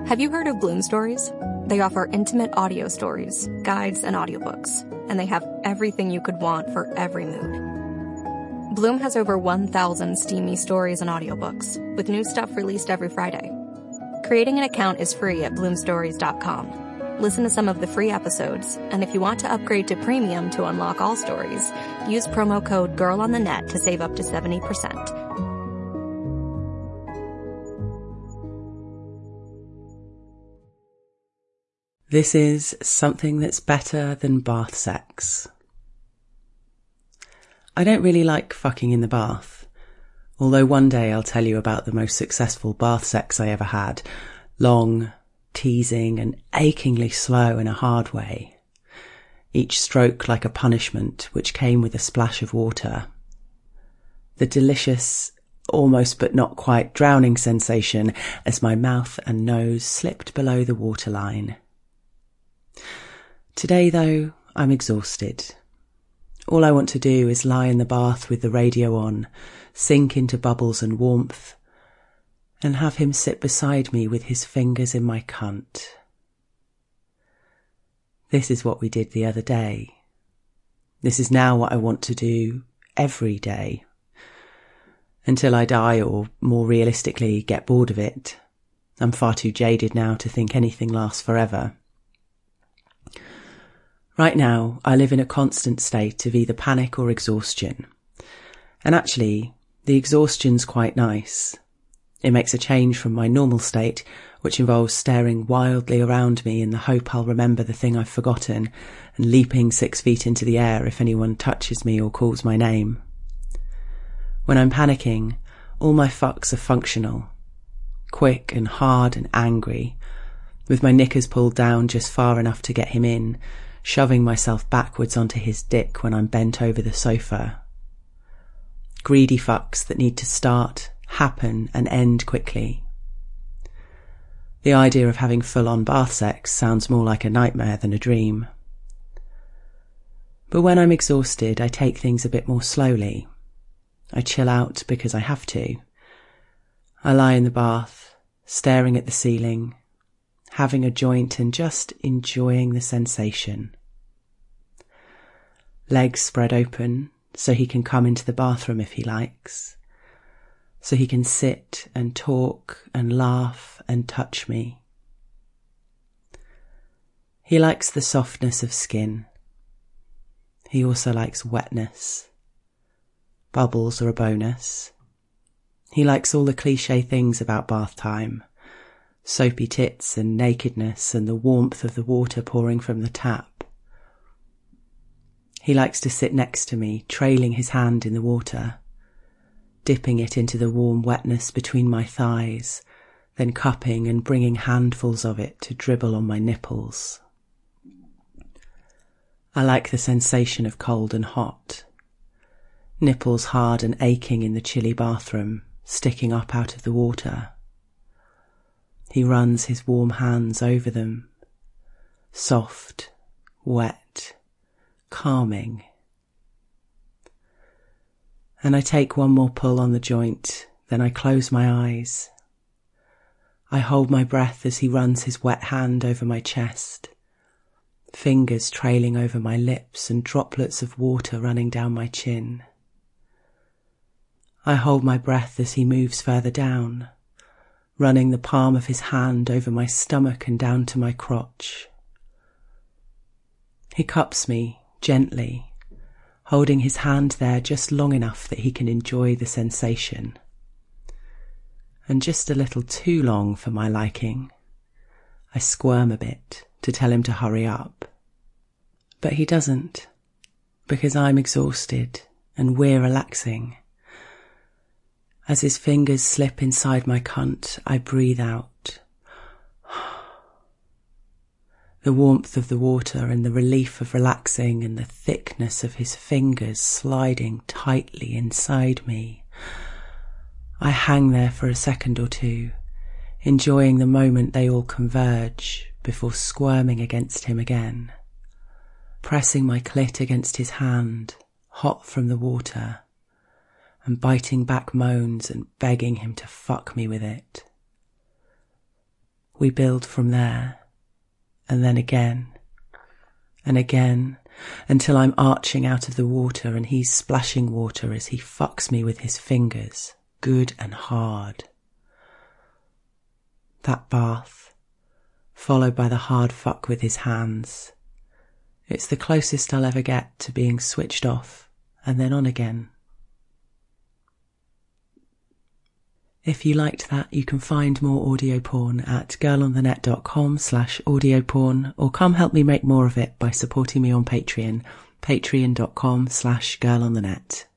Have you heard of Bloom Stories? They offer intimate audio stories, guides, and audiobooks, and they have everything you could want for every mood. Bloom has over 1,000 steamy stories and audiobooks, with new stuff released every Friday. Creating an account is free at bloomstories.com. Listen to some of the free episodes, and if you want to upgrade to premium to unlock all stories, use promo code GIRLONTHENET to save up to 70%. This is something that's better than bath sex. I don't really like fucking in the bath, although one day I'll tell you about the most successful bath sex I ever had. Long, teasing and achingly slow in a hard way. Each stroke like a punishment which came with a splash of water. The delicious, almost but not quite drowning sensation as my mouth and nose slipped below the waterline. Today, though, I'm exhausted. All I want to do is lie in the bath with the radio on, sink into bubbles and warmth, and have him sit beside me with his fingers in my cunt. This is what we did the other day. This is now what I want to do every day. Until I die, or more realistically, get bored of it. I'm far too jaded now to think anything lasts forever. Right now, I live in a constant state of either panic or exhaustion. And actually, the exhaustion's quite nice. It makes a change from my normal state, which involves staring wildly around me in the hope I'll remember the thing I've forgotten and leaping 6 feet into the air if anyone touches me or calls my name. When I'm panicking, all my fucks are functional. Quick and hard and angry, with my knickers pulled down just far enough to get him in, shoving myself backwards onto his dick when I'm bent over the sofa. Greedy fucks that need to start, happen and end quickly. The idea of having full-on bath sex sounds more like a nightmare than a dream. But when I'm exhausted, I take things a bit more slowly. I chill out because I have to. I lie in the bath, staring at the ceiling, having a joint and just enjoying the sensation. Legs spread open so he can come into the bathroom if he likes, so he can sit and talk and laugh and touch me. He likes the softness of skin. He also likes wetness. Bubbles are a bonus. He likes all the cliché things about bath time. Soapy tits and nakedness and the warmth of the water pouring from the tap. He likes to sit next to me, trailing his hand in the water, dipping it into the warm wetness between my thighs, then cupping and bringing handfuls of it to dribble on my nipples. I like the sensation of cold and hot. Nipples hard and aching in the chilly bathroom, sticking up out of the water. He runs his warm hands over them, soft, wet, calming. And I take one more pull on the joint, then I close my eyes. I hold my breath as he runs his wet hand over my chest, fingers trailing over my lips and droplets of water running down my chin. I hold my breath as he moves further down, running the palm of his hand over my stomach and down to my crotch. He cups me gently, holding his hand there just long enough that he can enjoy the sensation. And just a little too long for my liking. I squirm a bit to tell him to hurry up. But he doesn't, because I'm exhausted and we're relaxing. As his fingers slip inside my cunt, I breathe out. The warmth of the water and the relief of relaxing and the thickness of his fingers sliding tightly inside me. I hang there for a second or two, enjoying the moment they all converge before squirming against him again, pressing my clit against his hand, hot from the water, and biting back moans and begging him to fuck me with it. we build from there, and then again, and again, until I'm arching out of the water and he's splashing water as he fucks me with his fingers, good and hard. That bath, followed by the hard fuck with his hands. It's the closest I'll ever get to being switched off and then on again. If you liked that, you can find more audio porn at girlonthenet.com/audioporn, or come help me make more of it by supporting me on Patreon, patreon.com/girlonthenet.